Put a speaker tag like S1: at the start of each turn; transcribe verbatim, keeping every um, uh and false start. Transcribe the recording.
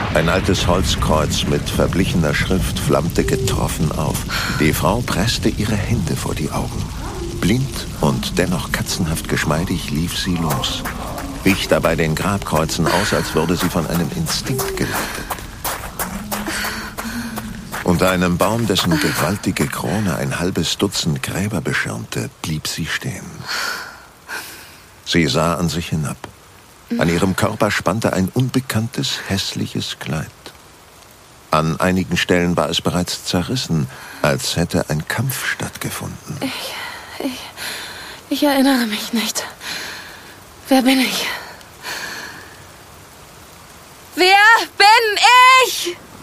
S1: Ein altes Holzkreuz mit verblichener Schrift flammte getroffen auf. Die Frau presste ihre Hände vor die Augen. Blind und dennoch katzenhaft geschmeidig lief sie los. Wich dabei den Grabkreuzen aus, als würde sie von einem Instinkt geleitet. Unter einem Baum, dessen gewaltige Krone ein halbes Dutzend Gräber beschirmte, blieb sie stehen. Sie sah an sich hinab. An ihrem Körper spannte ein unbekanntes, hässliches Kleid. An einigen Stellen war es bereits zerrissen, als hätte ein Kampf stattgefunden.
S2: Ich, ich, ich erinnere mich nicht. Wer bin ich? Wer bin ich?